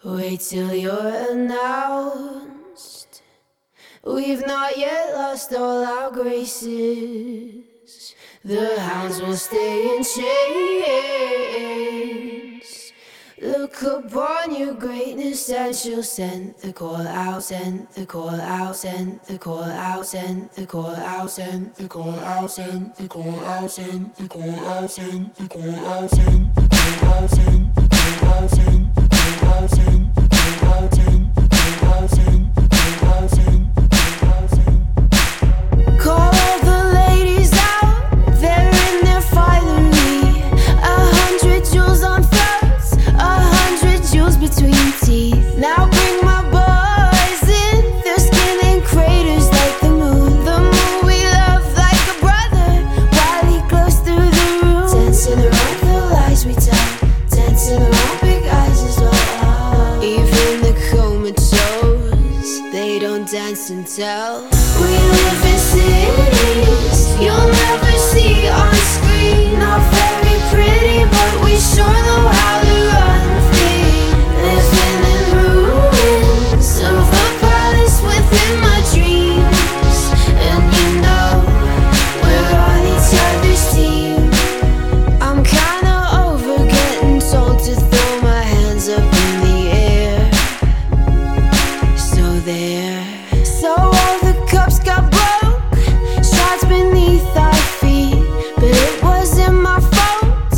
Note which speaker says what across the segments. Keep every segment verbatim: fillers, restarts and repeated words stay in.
Speaker 1: Wait till you're announced. We've not yet lost all our graces. The hounds will stay in chains. Look upon your greatness and she'll send the call out, send the call out, send the call out, send the call out, send the call out, send the call out, send the call out, send the call out, send the call out, send the call out, send the call out, send the call out, send the call out, send the call out, send the call out, send. Call all the ladies out, they're in their finery. A hundred jewels on throats, a hundred jewels between teeth. Now bring my boys in, their skin in craters like the moon. The moon we love like a brother, while he glows through the room. Dancing around the lies we tell, dancing around big eyes as well. Even the comatose, they don't dance and tell. We live in cities you'll never see on screen. Not very pretty, but we sure know how to run free. Living in ruins of a palace within my dreams. And you know, we're on each other's team. I'm kinda over getting told to throw my hands up in the air. So there. So all the cups got broke, shards beneath our feet, but it wasn't my fault.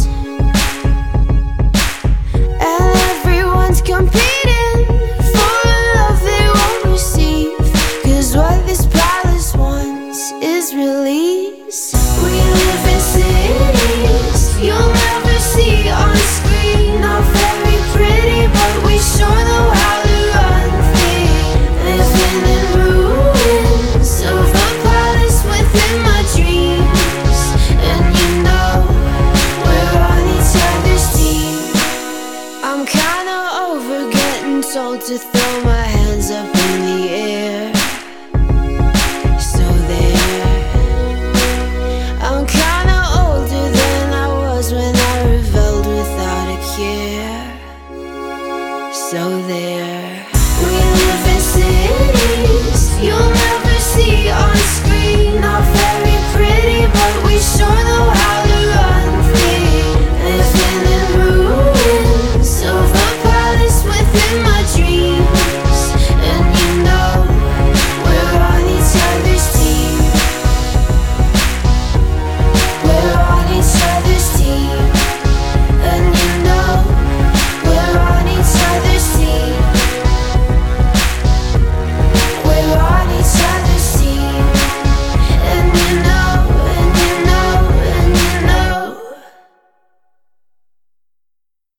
Speaker 1: And everyone's competing for a love they won't receive, 'cause what this palace wants is release. We live in cities you'll never see on screen. Not very pretty, but we sure know how to run free. Living in ruins of a palace within my dreams. And you know, we're on each other's team. I'm kinda over getting told to throw my hands up in the air. So there. I'm kinda older than I was when I rebelled without a care. So there. We live in cities you'll never see on screen. Not very pretty, but we sure know how